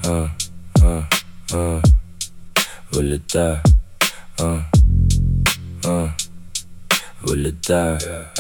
а, а, а, вылетаю, вылетаю,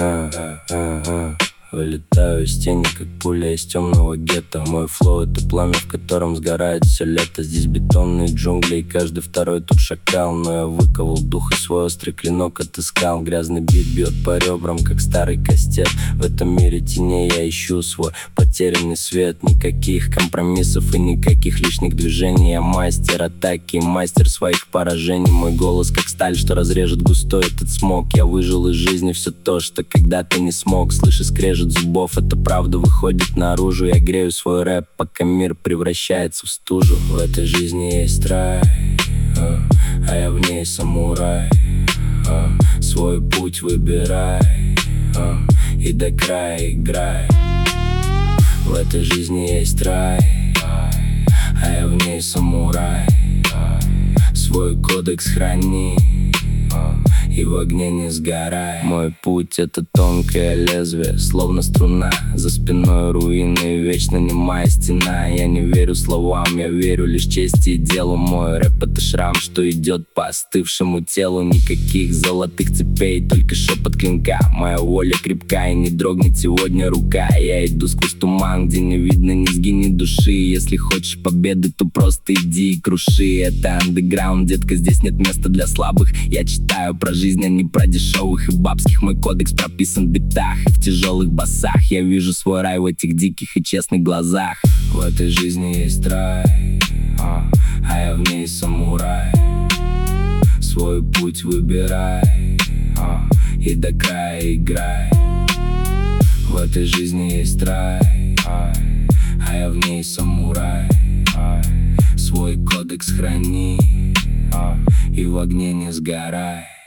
вылетаю из тени, как пуля из темного гетто. Мой флоу — это пламя, в котором сгорает все лето. Здесь бетонные джунгли, и каждый второй тут шакал. Но я выковал дух и свой острый клинок отыскал. Грязный бит бьет по ребрам, как старый кастет. В этом мире теней я ищу свой потерянный свет. Никаких компромиссов и никаких лишних движений. Я мастер атаки, мастер своих поражений. Мой голос как сталь, что разрежет густой этот смог. Я выжил из жизни все то, что когда-то не смог. Слышишь скрежет зубов, это правда выходит наружу. Я грею свой рэп, пока мир превращается в стужу. В этой жизни есть рай, а я в ней самурай. Свой путь выбирай и до края играй. В этой жизни есть рай, а я в ней самурай. Свой кодекс храни и в огне не сгорай. Мой путь — это тонкое лезвие, словно струна. За спиной руины, вечно немая стена. Я не верю словам, я верю лишь чести и делу. Мой рэп — это шрам, что идет по остывшему телу. Никаких золотых цепей, только шепот клинка. Моя воля крепка и не дрогнет сегодня рука. Я иду сквозь туман, где не видно низги, ни души. Если хочешь победы, то просто иди и круши. Это андеграунд, детка, здесь нет места для слабых. Я читаю про жизнь, а не про дешевых и бабских. Мой кодекс прописан в битах и в тяжелых басах. Я вижу свой рай в этих диких и честных глазах. В этой жизни есть рай, а я в ней самурай. Свой путь выбирай и до края играй. В этой жизни есть рай, а я в ней самурай. Свой кодекс храни и в огне не сгорай.